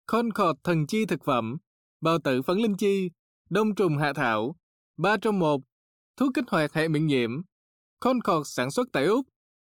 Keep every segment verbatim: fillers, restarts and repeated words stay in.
Concord thần chi thực phẩm, bào tử phấn linh chi, đông trùng hạ thảo, ba trong một, thuốc kích hoạt hệ miễn nhiễm. Concord sản xuất tại Úc.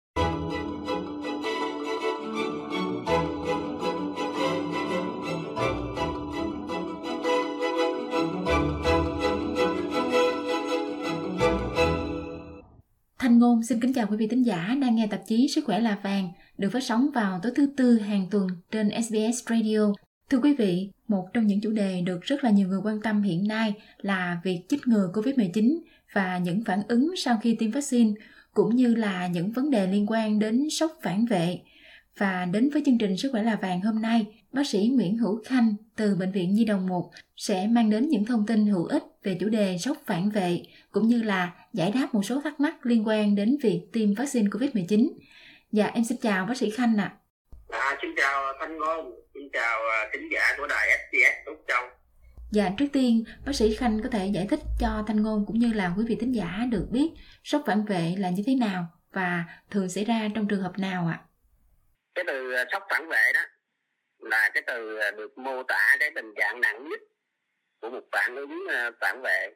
Thanh Ngôn xin kính chào quý vị thính giả đang nghe tạp chí Sức khỏe là vàng được phát sóng vào tối thứ tư hàng tuần trên ét bê ét Radio. Thưa quý vị, một trong những chủ đề được rất là nhiều người quan tâm hiện nay là việc chích ngừa covid mười chín và những phản ứng sau khi tiêm vaccine, cũng như là những vấn đề liên quan đến sốc phản vệ. Và đến với chương trình Sức khỏe là vàng hôm nay, bác sĩ Nguyễn Hữu Khanh từ Bệnh viện Nhi đồng một sẽ mang đến những thông tin hữu ích về chủ đề sốc phản vệ, cũng như là giải đáp một số thắc mắc liên quan đến việc tiêm vaccine covid mười chín. Dạ, em xin chào bác sĩ Khanh ạ. À. À, xin chào Thanh Ngôn, xin chào thính giả của đài ét bê ét Úc Châu. Dạ, trước tiên bác sĩ Khanh có thể giải thích cho Thanh Ngôn cũng như là quý vị thính giả được biết sốc phản vệ là như thế nào và thường xảy ra trong trường hợp nào ạ? Cái từ sốc phản vệ đó là cái từ được mô tả cái tình trạng nặng nhất của một phản ứng phản vệ.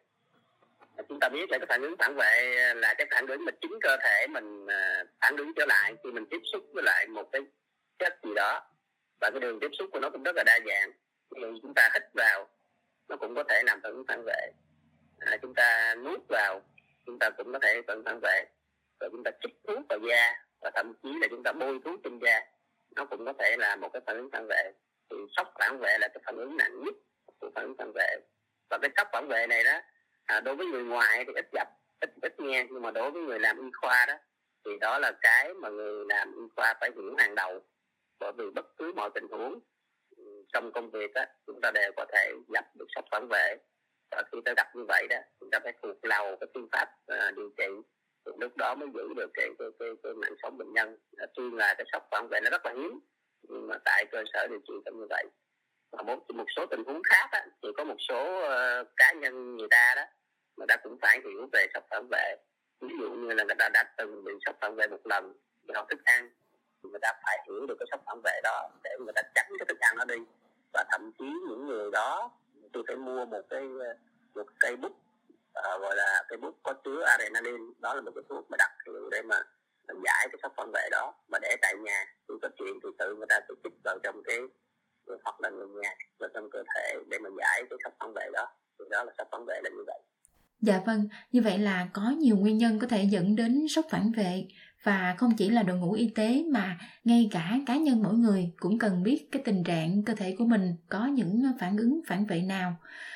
Chúng ta biết là cái phản ứng phản vệ là cái phản ứng mà chính cơ thể mình phản ứng trở lại khi mình tiếp xúc với lại một cái chất gì đó, và cái đường tiếp xúc của nó cũng rất là đa dạng. Ví dụ chúng ta hít vào nó cũng có thể làm phản ứng phản vệ, à, chúng ta nuốt vào chúng ta cũng có thể phản ứng phản vệ, rồi chúng ta chích thuốc vào da và thậm chí là chúng ta bôi thuốc trên da nó cũng có thể là một cái phản ứng phản vệ. Thì sốc phản vệ là cái phản ứng nặng nhất của phản ứng phản vệ, và cái sốc phản vệ này đó à, đối với người ngoài thì ít gặp, ít ít nghe, nhưng mà đối với người làm y khoa đó thì đó là cái mà người làm y khoa phải hiểu hàng đầu, bởi vì bất cứ mọi tình huống trong công việc á chúng ta đều có thể gặp được sốc phản vệ, và khi ta gặp như vậy đó chúng ta phải thuộc lòng cái phương pháp uh, điều trị, thì lúc đó mới giữ được cái cái cái, cái mạng sống bệnh nhân. Tuy là cái sốc phản vệ nó rất là hiếm, nhưng mà tại cơ sở điều trị cũng như vậy. Và một một số tình huống khác á, thì có một số uh, cá nhân người ta đó người ta cũng phải hiểu về sốc phản vệ. Ví dụ như là người ta đã từng bị sốc phản vệ một lần do thức ăn, người ta phải hiểu được cái sốc phản vệ đó để người ta tránh cái thức ăn nó đi. Và thậm chí những người đó tôi phải mua một cái một cây bút uh, gọi là cây bút có chứa adrenaline, đó là một cái thuốc mà đặc hiệu để mà mình giải cái sốc phản vệ đó, mà để tại nhà khi có chuyện thì tự người ta tự chích vào trong cái, hoặc là người nhà vào trong cơ thể để mà giải cái sốc phản vệ đó. Thì đó là sốc phản vệ là như vậy. Dạ vâng, như vậy là có nhiều nguyên nhân có thể dẫn đến sốc phản vệ, và không chỉ là đội ngũ y tế mà ngay cả cá nhân mỗi người cũng cần biết cái tình trạng cơ thể của mình có những phản ứng phản vệ nào.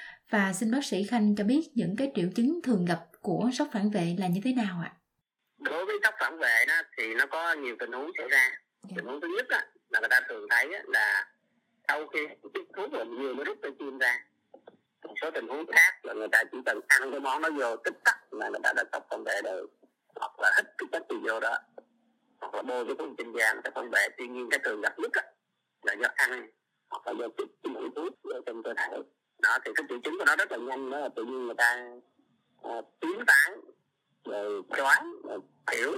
Và xin bác sĩ Khanh cho biết những cái triệu chứng thường gặp của sốc phản vệ là như thế nào ạ? Đối với sốc phản vệ đó thì nó có nhiều tình huống xảy ra. Yeah. Tình huống thứ nhất á, là người ta thường thấy á, là sau khi chích thuốc rồi vừa mới rút tay tim ra. Một số tình huống khác là người ta chỉ cần ăn cái món nó vô tích tắc là người ta đã sốc phản vệ rồi, hoặc là hít cái chất gì vô đó, hoặc là bôi cái thuốc trên da người ta phản vệ. Tuy nhiên cái thường gặp nhất á, là do ăn hoặc là do chích cái mũi thuốc ở trong cơ thể. Đó thì cái triệu chứng của nó rất là nhanh, đó là tự nhiên người ta uh, tím tái, rồi choáng, rồi tiểu,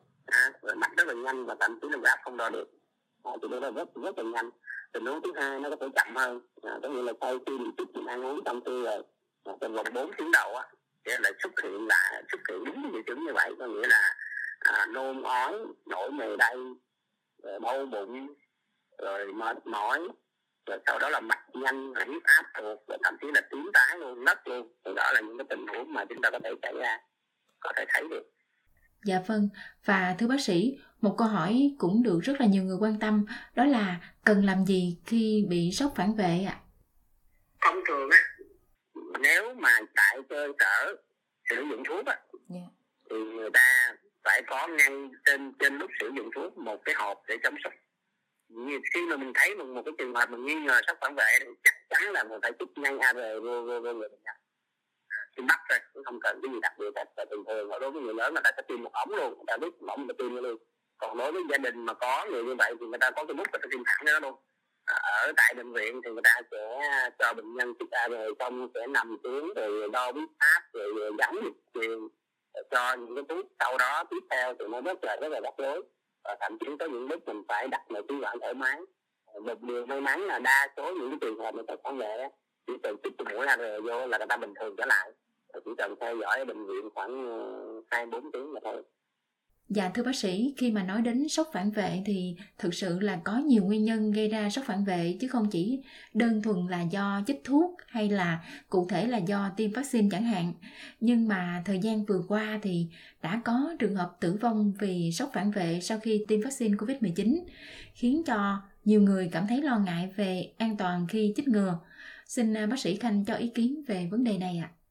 à, rồi mặt rất là nhanh và thậm chí là gáp không đo được. À, thì đó là rất rất là nhanh. Tình huống thứ hai nó có thể chậm hơn, à, có nghĩa là sau khi mình chích mình ăn uống xong xuôi rồi, à, trong vòng bốn tiếng đầu á thì lại xuất hiện là xuất hiện đúng cái triệu chứng như vậy, có nghĩa là à, nôn ói, nổi mề đay, rồi đau bụng, rồi mệt mỏi, rồi sau đó là mạch nhanh, rồi huyết áp tụt, rồi thậm chí là tím tái luôn, nấc luôn. Thì đó là những cái tình huống mà chúng ta có thể xảy ra, có thể thấy được. Dạ vâng, và thưa bác sĩ, một câu hỏi cũng được rất là nhiều người quan tâm, đó là cần làm gì khi bị sốc phản vệ ạ? Thông thường á, nếu mà tại cơ sở sử dụng thuốc á, yeah. thì người ta phải có ngay trên trên lúc sử dụng thuốc một cái hộp để chống sốc. Khi mà mình thấy một, một cái trường hợp mình nghi ngờ sốc phản vệ thì chắc chắn là mình phải chích ngay a rờ vô vô vô người bệnh nhân. Tiêm bắt thôi, cũng không cần cái gì đặc biệt hết. Tại thường thường đối với người lớn người ta sẽ tiêm một ống luôn, người ta biết một ống người ta tiêm luôn. Còn đối với gia đình mà có người như vậy thì người ta có cái bút và ta tiêm thẳng đó luôn. Ở tại bệnh viện thì người ta sẽ cho bệnh nhân chích a rờ xong sẽ nằm xuống rồi đo huyết áp rồi gắn dịch truyền cho những cái thuốc sau đó tiếp theo thì nó rất là rất là rắc rối, và thậm chí có những lúc mình phải đặt nội khí quản thoải mái Một điều may mắn là đa số những cái trường hợp người ta phản vệ á, chỉ cần chích cái mũi a rờ vô là người ta bình thường trở lại, chỉ cần theo dõi ở bệnh viện khoảng hai bốn tiếng là thôi. Dạ thưa bác sĩ, khi mà nói đến sốc phản vệ thì thực sự là có nhiều nguyên nhân gây ra sốc phản vệ chứ không chỉ đơn thuần là do chích thuốc hay là cụ thể là do tiêm vaccine chẳng hạn. Nhưng mà thời gian vừa qua thì đã có trường hợp tử vong vì sốc phản vệ sau khi tiêm vaccine covid mười chín, khiến cho nhiều người cảm thấy lo ngại về an toàn khi chích ngừa. Xin bác sĩ Khanh cho ý kiến về vấn đề này ạ. À.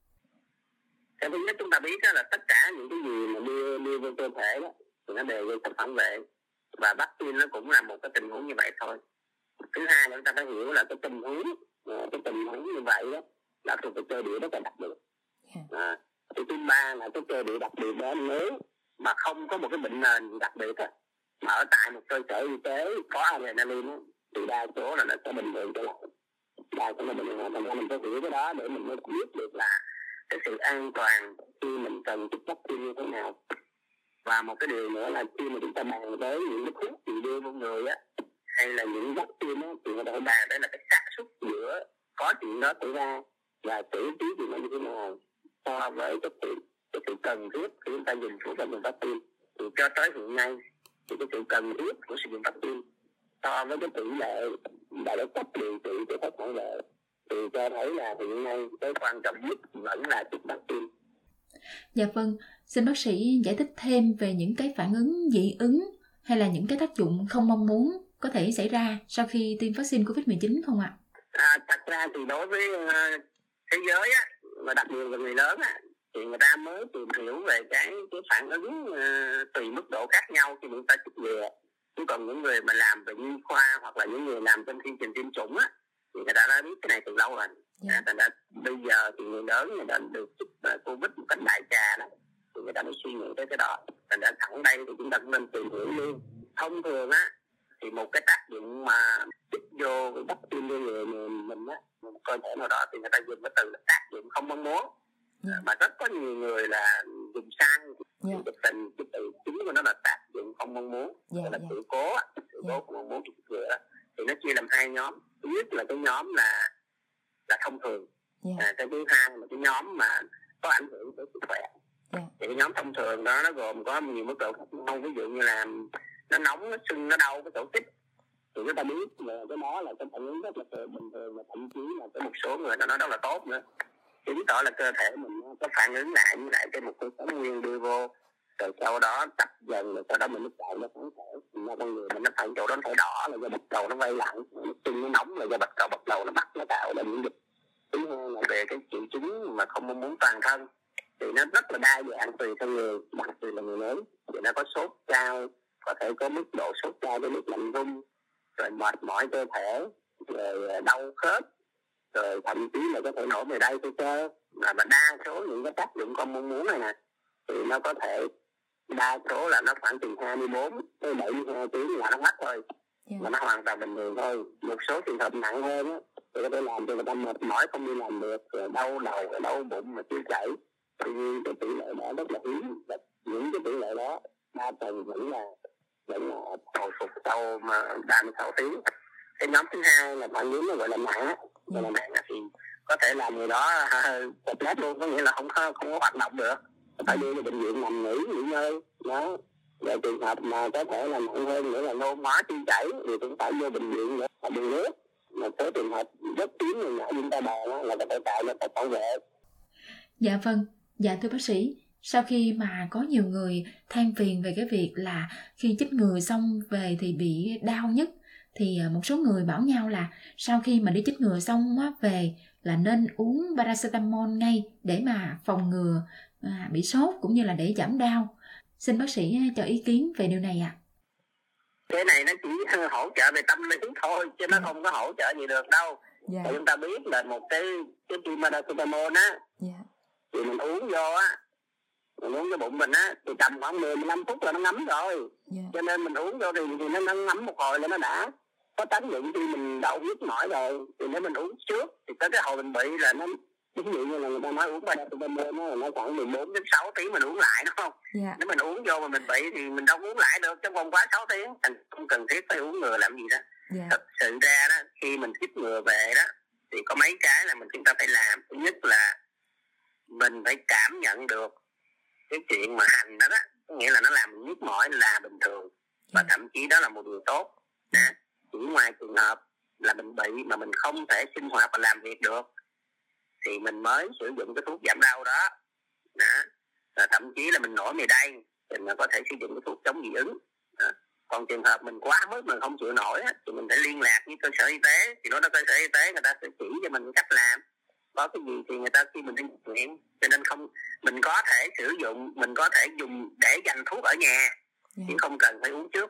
Cái thứ nhất chúng ta biết là tất cả những cái gì mà đưa đưa vào cơ thể đó thì nó đều gây sốc phản vệ, và vaccine nó cũng là một cái tình huống như vậy thôi. Thứ hai là chúng ta phải hiểu là cái tình huống cái tình huống như vậy đó là thuộc về cơ địa rất là đặc biệt. À, thì thứ ba là cái cơ địa đặc biệt đó, nếu mà không có một cái bệnh nền đặc biệt á, mà ở tại một cơ sở y tế có adrenaline thì đa số là nó sẽ bình thường trở lại. Đa số là bình thường, thành ra mình phải hiểu cái đó để mình mới biết được là cái sự an toàn khi mình cần chích vaccine như thế nào. Và một cái điều nữa là khi mà chúng ta bàn tới những cái thuốc gì đưa vào người á, hay là những vaccine á, thì người ta phải bàn tới là cái xác suất giữa có chuyện đó xảy ra và xử trí chuyện đó như thế nào so với cái sự, cái sự cần thiết khi chúng ta dùng thuốc và dùng vaccine. Thì cho tới hiện nay thì cái sự cần thiết của sử dụng vaccine so với cái tỷ lệ đã được cấp điều trị của các phản vệ thì cho thấy là hiện nay cái quan trọng nhất vẫn là chích vaccine. Dạ vâng, xin bác sĩ giải thích thêm về những cái phản ứng dị ứng hay là những cái tác dụng không mong muốn có thể xảy ra sau khi tiêm vaccine covid mười chín không ạ? À, thật ra thì đối với uh, thế giới á, và đặc biệt là người lớn á, thì người ta mới tìm hiểu về cái cái phản ứng uh, tùy mức độ khác nhau khi người ta chích ngừa. Chứ còn những người mà làm về nhi khoa hoặc là những người làm trong chương trình tiêm chủng á, thì người ta đã biết cái này từ lâu rồi. Yeah. À, bây giờ thì người lớn người ta được chích uh, Covid một cách đại trà đó, thì người ta mới suy nghĩ tới cái đó. Thành ra thẳng đây thì chúng ta cũng nên tìm hiểu luôn. Thông thường á thì một cái tác dụng mà chích vô cái vaccine cho người mình á, một cơ thể nào đó thì người ta dùng cái từ là tác dụng không mong muốn. Yeah. Mà rất có nhiều người là dùng sai yeah. cái tình cái từ chính của nó là tác dụng không mong muốn, yeah, là yeah. sự cố sự cố yeah. không mong muốn chích ngừa đó. Thì nó chia làm hai nhóm. Thứ nhất là cái nhóm là là thông thường, yeah. à, cái thứ hai là cái nhóm mà có ảnh hưởng tới sức khỏe. Yeah. Thì cái nhóm thông thường đó nó gồm có nhiều mức độ khác nhau, ví dụ như là nó nóng, nó sưng, nó đau cái chỗ chích, thì chúng ta biết là cái đó là cái phản ứng rất là bình thường, và thậm chí là có một số người ta nói đó là tốt nữa, chứng tỏ là cơ thể mình có phản ứng lại với lại cái một cái kháng nguyên đưa vô, rồi sau đó tập dần, rồi sau đó mình mới chạy nó phản thể, mà con người mình nó phản chỗ đó nó phải đỏ là do bắt đầu nó vây lặng, nó sưng nó nóng là do bắt đầu bắt đầu nó bắt nó tạo ra miễn dịch. Thứ hai là về cái triệu chứng mà không mong muốn toàn thân thì nó rất là đa dạng tùy theo người, đặc biệt là người lớn thì nó có sốt cao, có thể có mức độ sốt cao với mức lạnh run, rồi mệt mỏi cơ thể, rồi đau khớp, rồi thậm chí là có thể nổi mề đay cơ cơ. Mà mà đa số những cái tác dụng không mong muốn này nè thì nó có thể đa số là nó khoảng từ hai mươi bốn tới bảy mươi hai tiếng là nó mất thôi, yeah. mà nó hoàn toàn bình thường thôi. Một số trường hợp nặng hơn á thì có thể làm cho người ta mệt mỏi không đi làm được, rồi đau đầu, rồi đau bụng mà tiêu chảy. Tuy nhiên cái tỷ lệ đó rất là hiếm, và những cái tỷ lệ đó đa phần vẫn là vẫn là hồi phục sau mà ba mươi sáu tiếng. Cái nhóm thứ hai là phản ứng nó gọi là nặng á, gọi là nặng thì có thể làm người đó chật lép luôn, có nghĩa là không có không có hoạt động được, phải đưa vào bệnh viện nằm nghỉ nghỉ ngơi đó. Và trường hợp mà có thể là nặng hơn nữa là nôn hóa tiêu chảy thì cũng phải vô bệnh viện nữa, là đường nước. Một số trường hợp rất tím người nhỏ chúng ta bàn là có thể tạo ra phản vệ. Dạ vâng, dạ thưa bác sĩ, sau khi mà có nhiều người than phiền về cái việc là khi chích ngừa xong về thì bị đau nhức, thì một số người bảo nhau là sau khi mà đi chích ngừa xong á, về là nên uống paracetamol ngay để mà phòng ngừa à, bị sốt cũng như là để giảm đau. Xin bác sĩ cho ý kiến về điều này ạ. À. Cái này nó chỉ hỗ trợ về tâm lý thôi chứ nó yeah. không có hỗ trợ gì được đâu. Yeah. Thì chúng ta biết là một cái cái viên paracetamol á, yeah. thì mình uống vô á, mình uống cái bụng mình á thì tầm khoảng mười đến mười lăm phút là nó ngấm rồi. Yeah. Cho nên mình uống vô thì, thì nó, nó ngấm một hồi là nó đã có tác dụng khi mình đau nhức mỏi rồi. Thì nếu mình uống trước thì tới cái hồi mình bị là nó Ví dụ như là người ta nói uống paracetamol nó nó khoảng mười bốn đến sáu tiếng mình uống lại, đúng không? Yeah. Nếu mình uống vô mà mình bị thì mình đâu uống lại được trong vòng quá sáu tiếng, thành không cần thiết phải uống ngừa làm gì đó. Yeah. Thật sự ra đó, khi mình chích ngừa về đó thì có mấy cái là mình chúng ta phải làm. Thứ nhất là mình phải cảm nhận được cái chuyện mà hành đó, đó có nghĩa là nó làm mình nhức mỏi là bình thường. Yeah. Và thậm chí đó là một điều tốt. Yeah. Chỉ ngoài trường hợp là mình bị mà mình không thể sinh hoạt và làm việc được thì mình mới sử dụng cái thuốc giảm đau đó. Đó. Và thậm chí là mình nổi mề đay thì mình có thể sử dụng cái thuốc chống dị ứng. Đó. Còn trường hợp mình quá mức mình không chịu nổi thì mình phải liên lạc với cơ sở y tế, thì nói đó cơ sở y tế người ta sẽ chỉ cho mình cách làm, có cái gì thì người ta khi mình đi nghiệm. Cho nên không, mình có thể sử dụng, mình có thể dùng để dành thuốc ở nhà, yeah. chứ không cần phải uống trước.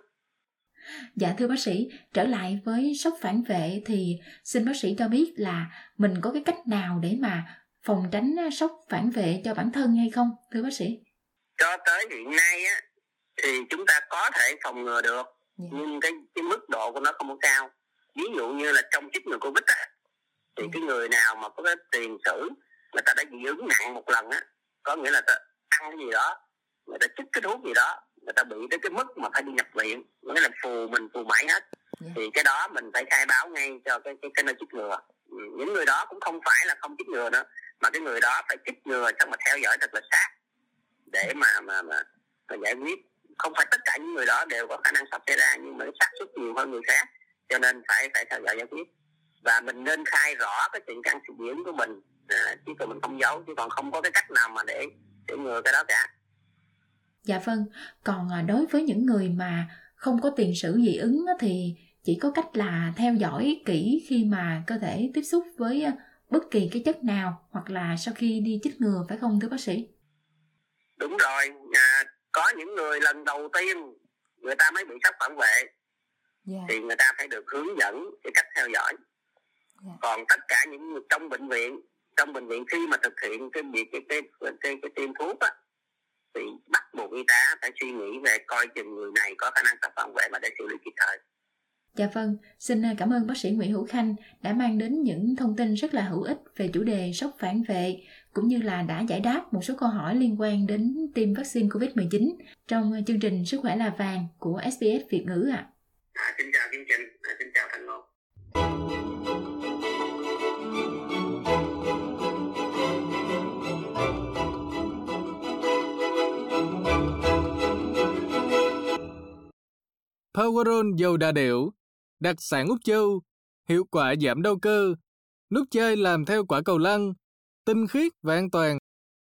Dạ thưa bác sĩ, trở lại với sốc phản vệ thì xin bác sĩ cho biết là mình có cái cách nào để mà phòng tránh sốc phản vệ cho bản thân hay không, thưa bác sĩ? Cho tới hiện nay á thì chúng ta có thể phòng ngừa được, yeah. nhưng cái, cái mức độ của nó không có cao. Ví dụ như là trong chích ngừa Covid á, thì yeah. cái người nào mà có cái tiền sử người ta đã dị ứng nặng một lần á, có nghĩa là ta ăn cái gì đó, người ta chích cái thuốc gì đó, người ta bị tới cái mức mà phải đi nhập viện, nghĩa là phù mình phù mãi hết, yeah. thì cái đó mình phải khai báo ngay cho cái cái, cái nơi chích ngừa. Những người đó cũng không phải là không chích ngừa nữa, mà cái người đó phải chích ngừa xong mà theo dõi thật là sát để mà mà mà, mà giải quyết. Không phải tất cả những người đó đều có khả năng sốc xảy ra, nhưng mà xác suất nhiều hơn người khác, cho nên phải phải theo dõi giải quyết. Và mình nên khai rõ cái chuyện can thiệp dị ứng của mình, à, chứ còn mình không giấu, chứ còn không có cái cách nào mà để để ngừa cái đó cả. Dạ vâng, còn đối với những người mà không có tiền sử dị ứng thì chỉ có cách là theo dõi kỹ khi mà cơ thể tiếp xúc với bất kỳ cái chất nào, hoặc là sau khi đi chích ngừa, phải không thưa bác sĩ? Đúng rồi, à, có những người lần đầu tiên người ta mới bị sốc phản vệ, yeah. thì người ta phải được hướng dẫn cái cách theo dõi. Yeah. Còn tất cả những người trong bệnh viện, trong bệnh viện khi mà thực hiện cái việc cái cái cái, cái, cái tiêm thuốc á, thì bắt buộc y tá phải suy nghĩ về coi chừng người này có khả năng sốc phản vệ mà để xử lý kịp thời. Dạ vâng, xin cảm ơn bác sĩ Nguyễn Hữu Khanh đã mang đến những thông tin rất là hữu ích về chủ đề sốc phản vệ, cũng như là đã giải đáp một số câu hỏi liên quan đến tiêm vaccine covid mười chín trong chương trình Sức khỏe là vàng của ét bê ét Việt ngữ ạ. À. À, xin chào chương trình, à, xin chào Thành Ngọc. Powerol dầu đa điểu, đặc sản Úc Châu, hiệu quả giảm đau cơ, nút chai làm theo quả cầu lăn, tinh khiết và an toàn.